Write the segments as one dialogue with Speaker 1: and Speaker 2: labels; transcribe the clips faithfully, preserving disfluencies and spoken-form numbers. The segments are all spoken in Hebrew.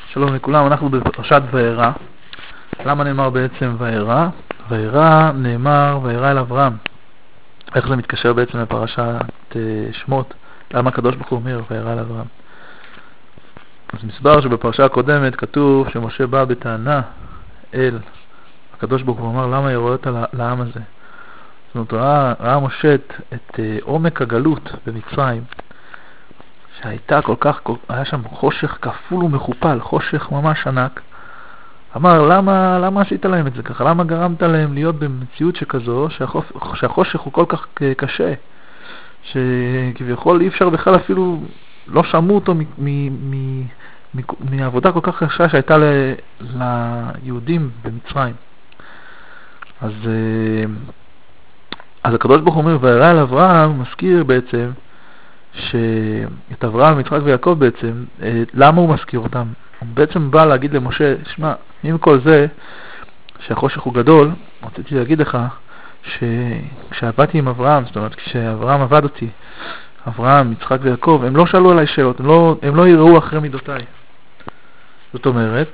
Speaker 1: שלום לכולם, אנחנו בפרשת וירא. למה נאמר בעצם וירא? וירא נאמר וירא אל אברהם. איך זה מתקשר בעצם לפרשת שמות? למה הקדוש ברוך הוא אומר וירא אל אברהם? אז מסבר שבפרשה הקודמת כתוב שמשה בא בטענה אל הקדוש ברוך הוא, אמר למה יראות לעם הזה. זאת אומרת, ראה, ראה משה את, את עומק הגלות במצרים, שהייתה כל כך, היה שם חושך כפול ומכופל, חושך ממש ענק. אמר, למה, למה עשית להם את זה ככה? למה גרמת להם להיות במציאות שכזו, שהחוף, שהחושך הוא כל כך קשה, שכביכול אי אפשר בכלל אפילו, לא שמעו אותו מ, מ, מ, מ, מעבודה כל כך קשה שהייתה ל, ליהודים במצרים. אז, אז הקדוש ברוך הוא אומר, וירא אל אברהם, מזכיר בעצם, שאת אברהם, יצחק ויעקב בעצם, למה הוא מזכיר אותם? הוא בעצם בא להגיד למשה, שמע, עם כל זה שהחושך הוא גדול, רציתי להגיד לך שכשעבדתי עם אברהם, זאת אומרת, כשאברהם עבד אותי, אברהם, יצחק ויעקב, הם לא שאלו עליי שאלות, הם לא, הם לא יראו אחרי מידותיי. זאת אומרת,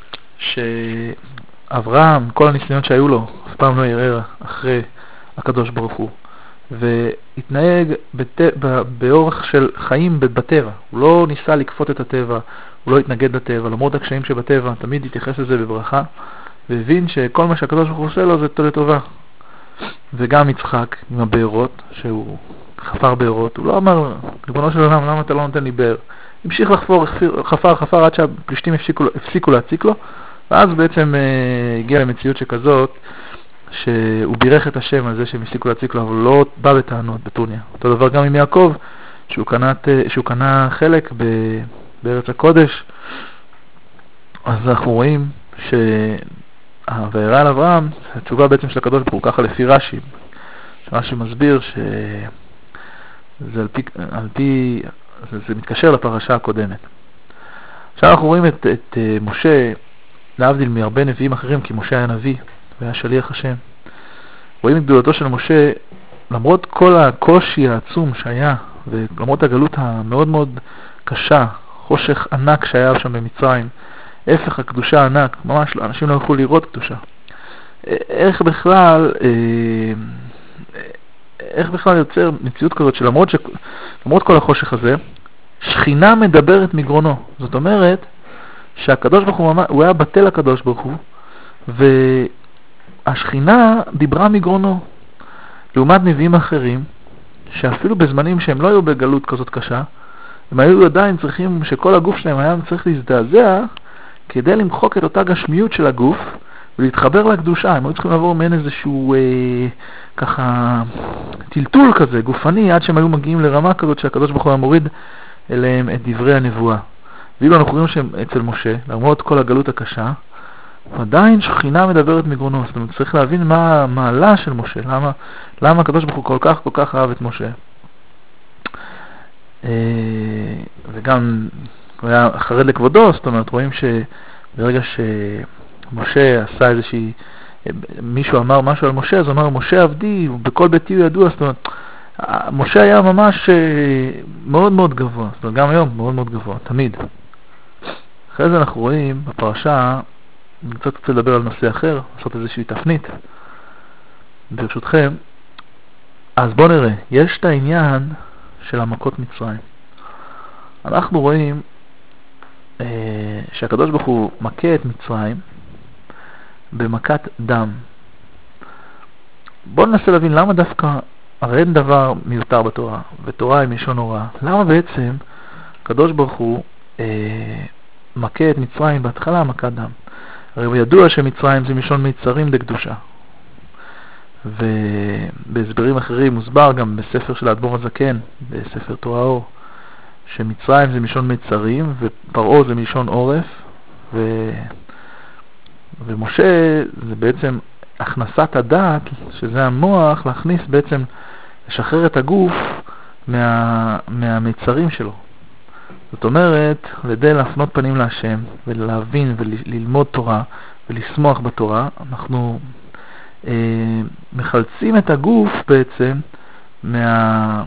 Speaker 1: שאברהם, כל הניסיונות שהיו לו, אף פעם לא יראה אחרי הקדוש ברוך הוא. והתנהג בת... באורך של חיים בטבע. הוא לא ניסה לקפות את הטבע, הוא לא התנגד לטבע, למרות הקשיים שבטבע, תמיד התייחס לזה בברכה, והבין שכל מה שהקדוש ברוך הוא עושה לו זה לטובה. וגם יצחק עם הבארות, שהוא חפר בארות, הוא לא אמר, ריבונו של עולם, למה אתה לא נותן לי באר? המשיך לחפור, חפר, חפר עד שהפלישתים הפסיקו, הפסיקו להציק לו, ואז בעצם אה, הגיע למציאות שכזאת, שהוא בירך את השם על זה שהם הפסיקו להציק לו, אבל לא בא בטענות בטוניה. אותו דבר גם עם יעקב, שהוא קנה, שהוא קנה חלק ב, בארץ הקודש. אז אנחנו רואים שוירא אל אברהם, התשובה בעצם של הקדוש ברוך הוא, ככה לפי רש"י. רש"י מסביר שזה על פי, על פי, זה, זה מתקשר לפרשה הקודמת. עכשיו אנחנו רואים את, את משה, להבדיל מהרבה נביאים אחרים, כי משה היה נביא, והיה שליח השם. רואים את גדולתו של משה, למרות כל הקושי העצום שהיה, ולמרות הגלות המאוד מאוד קשה, חושך ענק שהיה שם במצרים, הפך הקדושה ענק, ממש אנשים לא יכולו לראות קדושה. איך בכלל, איך בכלל יוצר מציאות כזאת, שלמרות ש, למרות כל החושך הזה, שכינה מדברת מגרונו. זאת אומרת, שהקדוש ברוך הוא, הוא היה בטל הקדוש ברוך הוא, ו... השכינה דיברה מגרונו, לעומת נביאים אחרים, שאפילו בזמנים שהם לא היו בגלות כזאת קשה, הם היו עדיין צריכים, שכל הגוף שלהם היה צריך להזדעזע, כדי למחוק את אותה גשמיות של הגוף, ולהתחבר לקדושה. הם היו צריכים לעבור מעין איזשהו, אה, ככה, טלטול כזה, גופני, עד שהם היו מגיעים לרמה כזאת, שהקדוש ברוך הוא מוריד אליהם את דברי הנבואה. ואילו אנחנו רואים שאצל משה, למרות כל הגלות הקשה, עדיין שכינה מדברת מגרונו. זאת אומרת, צריך להבין מה המעלה של משה, למה, למה הקדוש ברוך הוא כל כך כל כך אהב את משה. וגם הוא היה חרד לכבודו, זאת אומרת, רואים שברגע שמשה עשה איזושהי, מישהו אמר משהו על משה, אז הוא אמר, משה עבדי, בכל ביתי הוא ידוע. זאת אומרת, משה היה ממש מאוד מאוד גבוה, זאת אומרת, גם היום מאוד מאוד גבוה, תמיד. אחרי זה אנחנו רואים בפרשה, אני קצת רוצה לדבר על נושא אחר, לעשות איזושהי תפנית ברשותכם. אז בואו נראה, יש את העניין של המכות מצרים. אנחנו רואים אה, שהקדוש ברוך הוא מכה את מצרים במכת דם. בואו ננסה להבין למה דווקא, הרי אין דבר מיותר בתורה, ותורה היא מלשון הוראה. למה בעצם הקדוש ברוך הוא אה, מכה את מצרים בהתחלה מכת דם? הרי הוא ידוע שמצרים זה מלשון מיצרים דקדושה. ובהסברים אחרים מוסבר גם בספר של האדמו"ר הזקן, בספר תורה אור, שמצרים זה מלשון מיצרים, ופרעה זה מלשון עורף, ו... ומשה זה בעצם הכנסת הדעת, שזה המוח, להכניס בעצם, לשחרר את הגוף מה... מהמיצרים שלו. זאת אומרת, לידי להפנות פנים להשם, ולהבין וללמוד תורה, ולשמוח בתורה, אנחנו אה, מחלצים את הגוף בעצם מה,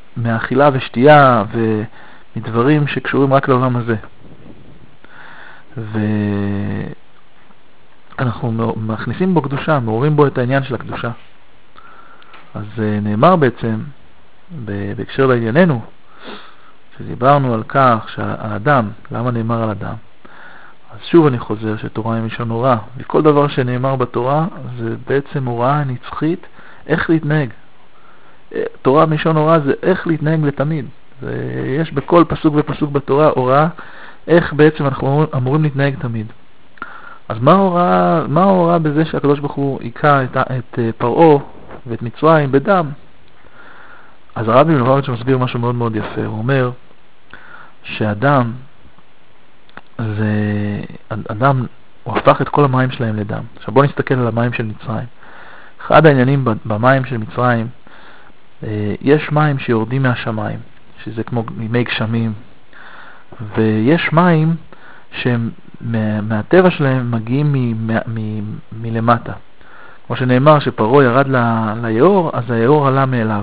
Speaker 1: מהאכילה ושתייה ומדברים שקשורים רק לעולם הזה. ואנחנו מכניסים בו קדושה, מעוררים בו את העניין של הקדושה. אז נאמר בעצם, בהקשר לענייננו, שדיברנו על כך שהאדם, למה נאמר על אדם? אז שוב אני חוזר שתורה היא מלשון הוראה, וכל דבר שנאמר בתורה זה בעצם הוראה נצחית איך להתנהג. תורה מלשון הוראה זה איך להתנהג לתמיד. יש בכל פסוק ופסוק בתורה הוראה איך בעצם אנחנו אמורים להתנהג תמיד. אז מה ההוראה, מה ההוראה בזה שהקדוש ברוך הוא היכה את, את פרעה ואת מצרים בדם? אז הרבי מלובביץ' מסביר משהו מאוד מאוד יפה. הוא אומר שאדם, זה, אדם, הוא הפך את כל המים שלהם לדם. עכשיו בואו נסתכל על המים של מצרים. אחד העניינים במים של מצרים, יש מים שיורדים מהשמיים, שזה כמו מי גשמים, ויש מים שהם מהטבע שלהם מגיעים מ- מ- מ- מלמטה. כמו שנאמר שפרעה ירד ל- ליאור, אז היאור עלה מאליו.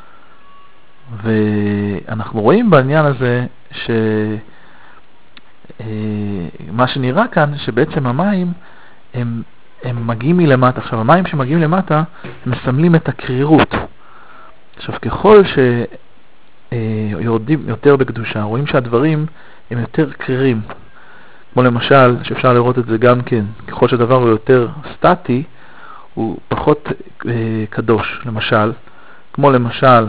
Speaker 1: ואנחנו רואים בעניין הזה שמה שנראה כאן, שבעצם המים הם, הם מגיעים מלמטה. עכשיו המים שמגיעים למטה מסמלים את הקרירות. עכשיו ככל שיורדים יותר בקדושה, רואים שהדברים הם יותר קרירים. כמו למשל, שאפשר לראות את זה גם כן, ככל שהדבר הוא יותר סטטי, הוא פחות אה, קדוש. למשל, כמו למשל,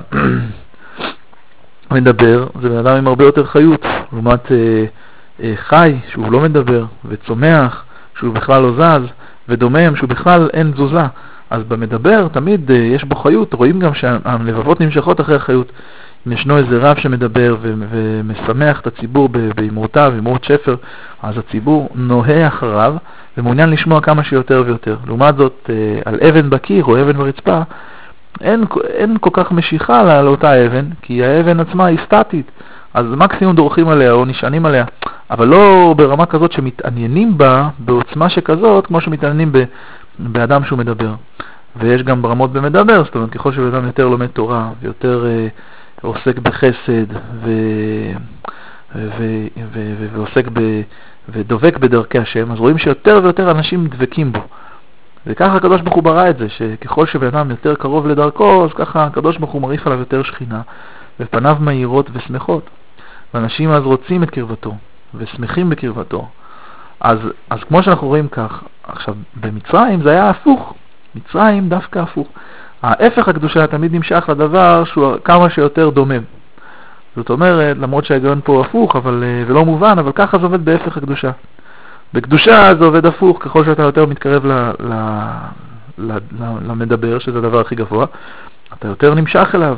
Speaker 1: מדבר, זה בן אדם עם הרבה יותר חיות, לעומת אה, אה, חי, שהוא לא מדבר, וצומח, שהוא בכלל לא זז, ודומם, שהוא בכלל אין תזוזה. אז במדבר תמיד אה, יש בו חיות, רואים גם שהלבבות נמשכות אחרי החיות. אם ישנו איזה רב שמדבר ו- ומשמח את הציבור באמרותיו, אמרות שפר, אז הציבור נוהה אחריו ומעוניין לשמוע כמה שיותר ויותר. לעומת זאת, אה, על אבן בקיר או אבן ברצפה, אין, אין כל כך משיכה לה, לאותה אבן, כי האבן עצמה היא סטטית, אז מקסימום דורכים עליה או נשענים עליה, אבל לא ברמה כזאת שמתעניינים בה בעוצמה שכזאת, כמו שמתעניינים ב- באדם שהוא מדבר. ויש גם ברמות במדבר, זאת אומרת, ככל שבאדם יותר לומד תורה ויותר אה, עוסק בחסד ו... ו... ו... ו... ועוסק ב... ודובק בדרכי השם, אז רואים שיותר ויותר אנשים דבקים בו. וככה הקדוש ברוך הוא ברא את זה, שככל שבאדם יותר קרוב לדרכו, אז ככה הקדוש ברוך הוא מריף עליו יותר שכינה, ופניו מהירות ושמחות. ואנשים אז רוצים את קרבתו, ושמחים בקרבתו. אז, אז כמו שאנחנו רואים כך, עכשיו במצרים זה היה הפוך. מצרים דווקא הפוך. ההפך הקדושה תמיד נמשך לדבר שהוא כמה שיותר דומם. זאת אומרת, למרות שההיגיון פה הפוך, אבל, ולא מובן, אבל ככה זה עובד בהפך הקדושה. בקדושה זה עובד הפוך, ככל שאתה יותר מתקרב ל, ל, ל, ל, למדבר, שזה הדבר הכי גבוה, אתה יותר נמשך אליו.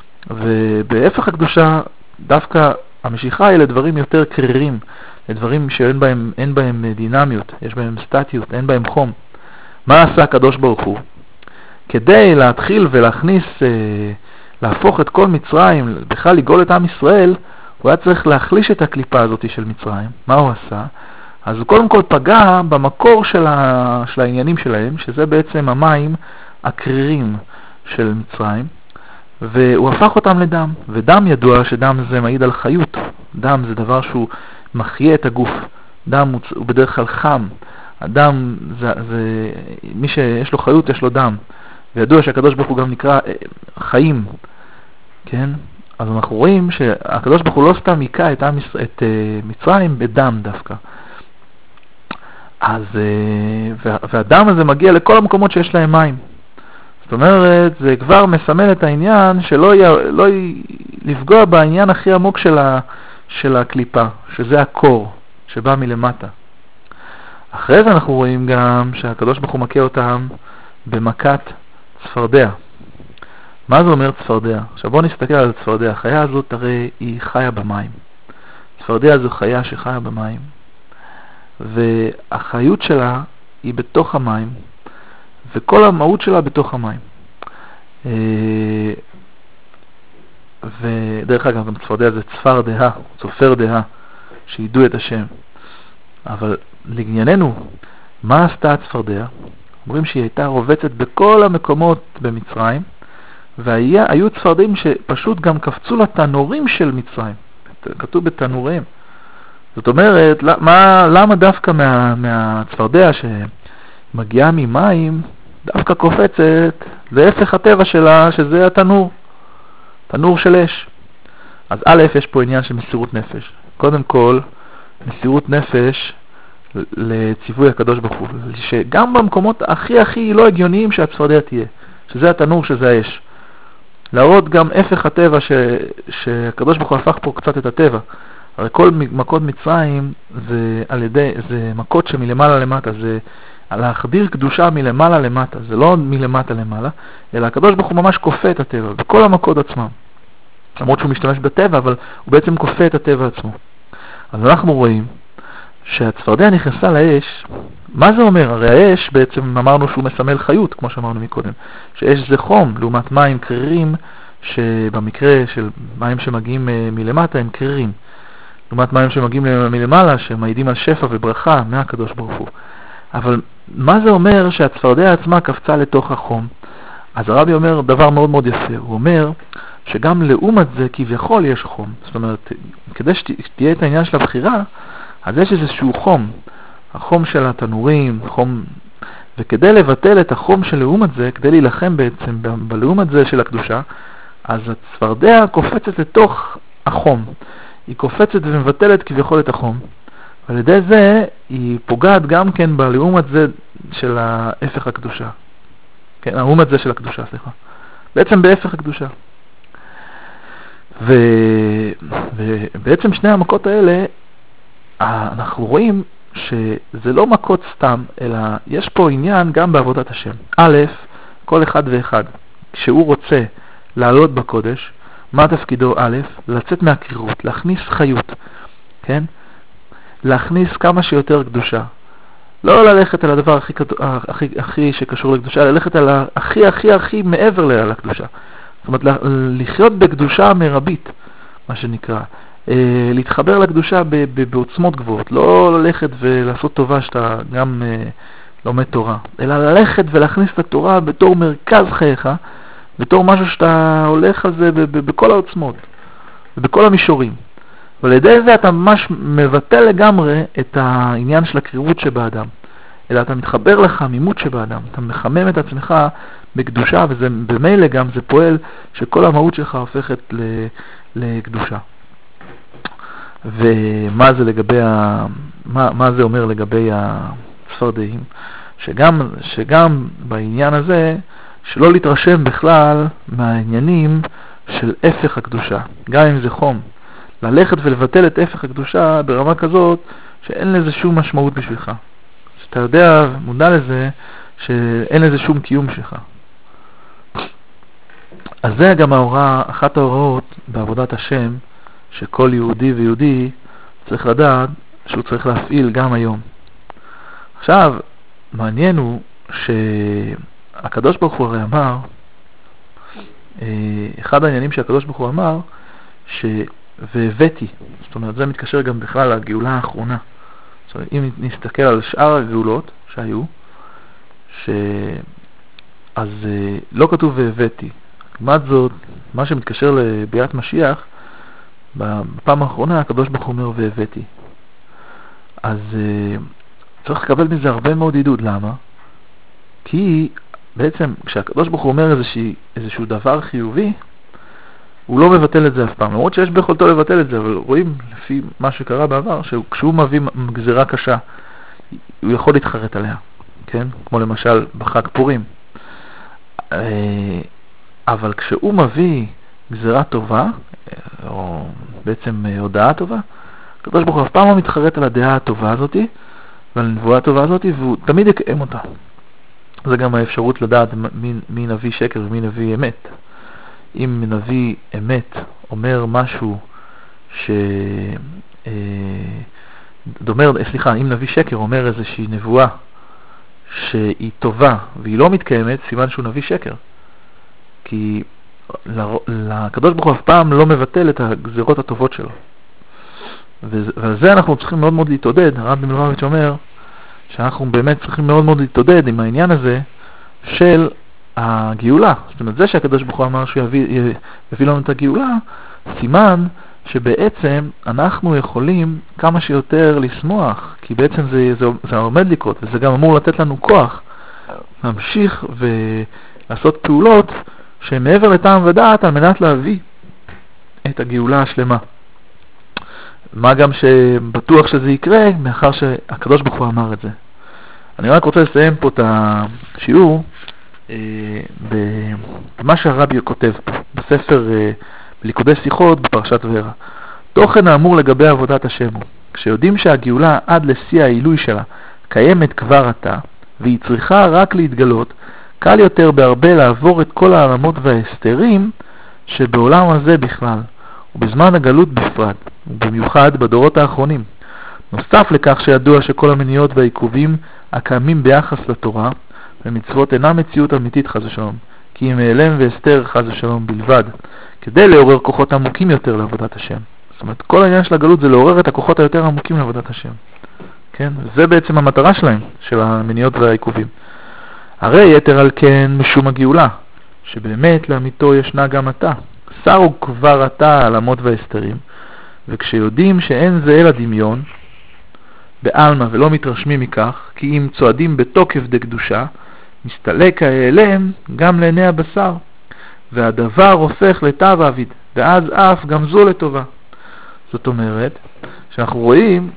Speaker 1: ובהפך הקדושה, דווקא המשיכה היא לדברים יותר קרירים, לדברים שאין בהם, אין בהם דינמיות, יש בהם סטטיות, אין בהם חום. מה עשה הקדוש ברוך הוא? כדי להתחיל ולהכניס, אה, להפוך את כל מצרים, בכלל לגאול את עם ישראל, הוא היה צריך להחליש את הקליפה הזאת של מצרים. מה הוא עשה? אז הוא קודם כל פגע במקור של, ה, של העניינים שלהם, שזה בעצם המים הקרירים של מצרים, והוא הפך אותם לדם. ודם ידוע שדם זה מעיד על חיות. דם זה דבר שהוא מחיה את הגוף. דם הוא, הוא בדרך כלל חם. הדם זה, זה, מי שיש לו חיות יש לו דם. וידוע שהקדוש ברוך הוא גם נקרא חיים. כן? אז אנחנו רואים שהקדוש ברוך הוא לא סתם היכה את, את מצרים בדם דווקא. אז, והדם הזה מגיע לכל המקומות שיש להם מים. זאת אומרת, זה כבר מסמל את העניין שלא י, לא י, לפגוע בעניין הכי עמוק של, ה, של הקליפה, שזה הקור שבא מלמטה. אחרי זה אנחנו רואים גם שהקדוש ברוך הוא מכה אותם במכת צפרדע. מה זה אומר צפרדע? עכשיו בואו נסתכל על הצפרדע. החיה הזאת הרי היא חיה במים. צפרדע זו חיה שחיה במים. והחיות שלה היא בתוך המים, וכל המהות שלה בתוך המים. ודרך אגב, גם צפרדע זה צפר דהה, צופר דהה, שידעו את השם. אבל לענייננו, מה עשתה הצפרדע? אומרים שהיא הייתה רובצת בכל המקומות במצרים, והיו צפרדעים שפשוט גם קפצו לתנורים של מצרים. כתוב בתנוריהם. זאת אומרת, מה, למה דווקא מה, מהצפרדע שמגיעה ממים, דווקא קופצת להפך הטבע שלה, שזה התנור, תנור של אש. אז א', יש פה עניין של מסירות נפש. קודם כל, מסירות נפש לציווי הקדוש ברוך הוא, שגם במקומות הכי הכי לא הגיוניים שהצפרדע תהיה, שזה התנור, שזה האש. להראות גם הפך הטבע ש, שהקדוש ברוך הוא הפך פה קצת את הטבע. הרי כל מכות מצרים זה על ידי, זה מכות שמלמעלה למטה, זה להחדיר קדושה מלמעלה למטה, זה לא מלמטה למעלה, אלא הקדוש ברוך הוא ממש כופה את הטבע, בכל המכות עצמם. למרות שהוא משתמש בטבע, אבל הוא בעצם כופה את הטבע עצמו. אז אנחנו רואים שהצפרדע נכנסה לאש. מה זה אומר? הרי האש בעצם אמרנו שהוא מסמל חיות, כמו שאמרנו מקודם, שאש זה חום, לעומת מים קרירים, שבמקרה של מים שמגיעים מלמטה הם קרירים, לעומת מים שמגיעים מלמעלה שמעידים על שפע וברכה מהקדוש ברוך הוא. אבל מה זה אומר שהצפרדע עצמה קפצה לתוך החום? אז הרבי אומר דבר מאוד מאוד יפה, הוא אומר שגם לעומת זה כביכול יש חום. זאת אומרת, כדי שתהיה את העניין של הבחירה, אז יש איזשהו חום, החום של התנורים, חום, וכדי לבטל את החום של לעומת זה, כדי להילחם בעצם בלעומת זה של הקדושה, אז הצפרדע קופצת לתוך החום, היא קופצת ומבטלת כביכול את החום, ועל ידי זה היא פוגעת גם כן בלעומת זה של ההפך הקדושה, כן, הלעומת זה של הקדושה, סליחה, בעצם בהפך הקדושה. ו... ובעצם שני המכות האלה, אנחנו רואים שזה לא מכות סתם, אלא יש פה עניין גם בעבודת השם. א', כל אחד ואחד, כשהוא רוצה לעלות בקודש, מה תפקידו? א', לצאת מהקרירות, להכניס חיות, כן? להכניס כמה שיותר קדושה. לא ללכת על הדבר הכי, הכי, הכי שקשור לקדושה, ללכת על הכי הכי הכי מעבר לקדושה. זאת אומרת, לחיות בקדושה מרבית, מה שנקרא. להתחבר לקדושה בעוצמות גבוהות, לא ללכת ולעשות טובה שאתה גם לומד תורה, אלא ללכת ולהכניס את התורה בתור מרכז חייך, בתור משהו שאתה הולך על זה בכל העוצמות, ובכל המישורים. ועל ידי זה אתה ממש מבטל לגמרי את העניין של הקרירות שבאדם, אלא אתה מתחבר לחמימות שבאדם, אתה מחמם את עצמך בקדושה, וזה במילא גם זה פועל שכל המהות שלך הופכת לקדושה. ומה זה לגבי ה... מה, מה זה אומר לגבי הצפרדעים? שגם, שגם בעניין הזה, שלא להתרשם בכלל מהעניינים של הפך הקדושה, גם אם זה חום. ללכת ולבטל את הפך הקדושה ברמה כזאת שאין לזה שום משמעות בשבילך. שאתה יודע, מודע לזה, שאין לזה שום קיום שלך. אז זה גם ההוראה, אחת ההוראות בעבודת השם, שכל יהודי ויהודי צריך לדעת שהוא צריך להפעיל גם היום. עכשיו, מעניין הוא שהקדוש ברוך הוא הרי אמר, אחד העניינים שהקדוש ברוך הוא אמר, שהבאתי, זאת אומרת, זה מתקשר גם בכלל לגאולה האחרונה. זאת אומרת, אם נסתכל על שאר הגאולות שהיו, ש... אז לא כתוב והבאתי. לעומת זאת, מה שמתקשר לביאת משיח, בפעם האחרונה הקדוש ברוך הוא אומר והבאתי. אז צריך לקבל מזה הרבה מאוד עידוד. למה? כי בעצם כשהקדוש ברוך הוא אומר איזשהו, איזשהו דבר חיובי, הוא לא מבטל את זה אף פעם. למרות שיש ביכולתו לבטל את זה, אבל רואים לפי מה שקרה בעבר, שכשהוא מביא גזירה קשה, הוא יכול להתחרט עליה. כן? כמו למשל בחג פורים. אבל כשהוא מביא גזירה טובה, או בעצם הודעה טובה, הקדוש ברוך הוא אף פעם לא מתחרט על הדעה הטובה הזאת, ועל הנבואה הטובה הזאת, והוא תמיד יקיים אותה. זה גם האפשרות לדעת מי, מי נביא שקר ומי נביא אמת. אם נביא אמת אומר משהו ש... אה, דומה, סליחה, אם נביא שקר אומר איזושהי נבואה שהיא טובה והיא לא מתקיימת, סימן שהוא נביא שקר. כי לקדוש ברוך הוא אף פעם לא מבטל את הגזירות הטובות שלו. ועל זה אנחנו צריכים מאוד מאוד להתעודד. הרב מלובביץ' אומר שאנחנו באמת צריכים מאוד מאוד להתעודד עם העניין הזה של הגאולה. זאת אומרת, זה שהקדוש ברוך הוא אמר שהוא יביא, יביא לנו את הגאולה, סימן שבעצם אנחנו יכולים כמה שיותר לשמוח, כי בעצם זה, זה, זה עומד לקרות, וזה גם אמור לתת לנו כוח להמשיך ולעשות פעולות שהן מעבר לטעם ודעת על מנת להביא את הגאולה השלמה. מה גם שבטוח שזה יקרה מאחר שהקדוש ברוך הוא אמר את זה. אני רק רוצה לסיים פה את השיעור אה, במה שהרבי כותב פה, בספר אה, בליכודי שיחות בפרשת וערה. תוכן האמור לגבי עבודת השם הוא, כשיודעים שהגאולה עד לשיא העילוי שלה קיימת כבר עתה, והיא צריכה רק להתגלות, קל יותר בהרבה לעבור את כל העלמות וההסתרים שבעולם הזה בכלל, ובזמן הגלות בפרט, ובמיוחד בדורות האחרונים. נוסף לכך שידוע שכל המניעות והעיכובים הקיימים ביחס לתורה ומצוות אינם מציאות אמיתית חס ושלום, כי אם העלם והסתר חס ושלום בלבד, כדי לעורר כוחות עמוקים יותר לעבודת השם. זאת אומרת, כל העניין של הגלות זה לעורר את הכוחות היותר עמוקים לעבודת השם. כן? זה בעצם המטרה שלהם, של המניעות והעיכובים. הרי יתר על כן משום הגאולה, שבאמת לאמיתו ישנה גם עתה. שרו כבר עתה העלמות וההסתרים, וכשיודעים שאין זה אלא דמיון, בעלמא ולא מתרשמים מכך, כי אם צועדים בתוקף דקדושה, מסתלק ההיעלם גם לעיני הבשר, והדבר הופך לטב עביד, ואז אף גם זו לטובה. זאת אומרת, שאנחנו רואים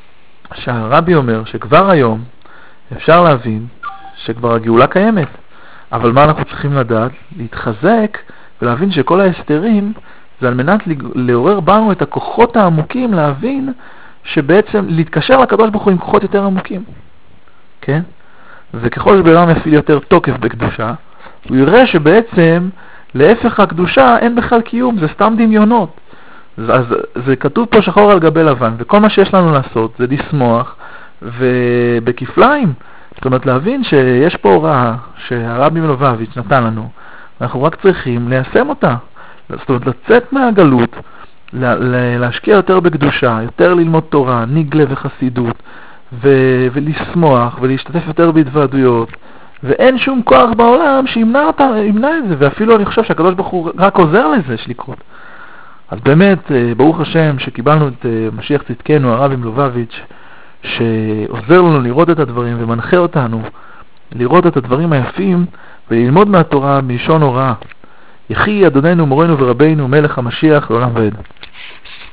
Speaker 1: שהרבי אומר שכבר היום אפשר להבין שכבר הגאולה קיימת, אבל מה אנחנו צריכים לדעת? להתחזק ולהבין שכל ההסתרים זה על מנת לעורר בנו את הכוחות העמוקים, להבין שבעצם להתקשר לקדוש ברוך הוא עם כוחות יותר עמוקים, כן? וככל שבעולם יפעיל יותר תוקף בקדושה, הוא יראה שבעצם להפך הקדושה אין בכלל קיום, זה סתם דמיונות. אז זה כתוב פה שחור על גבי לבן, וכל מה שיש לנו לעשות זה לשמוח ובכפליים. זאת אומרת, להבין שיש פה הוראה שהרבי מלובביץ' נתן לנו, אנחנו רק צריכים ליישם אותה. זאת אומרת, לצאת מהגלות, להשקיע יותר בקדושה, יותר ללמוד תורה, ניגלה וחסידות, ו- ולשמוח ולהשתתף יותר בהתוועדויות, ואין שום כוח בעולם שימנע אותה, ימנע את זה, ואפילו אני חושב שהקדוש ברוך הוא רק עוזר לזה שלקרות. אז באמת, ברוך השם שקיבלנו את משיח צדקנו, הרבי מלובביץ', שעוזר לנו לראות את הדברים ומנחה אותנו לראות את הדברים היפים וללמוד מהתורה בלשון הוראה. יחי אדוננו מורנו ורבינו מלך המשיח לעולם ועד.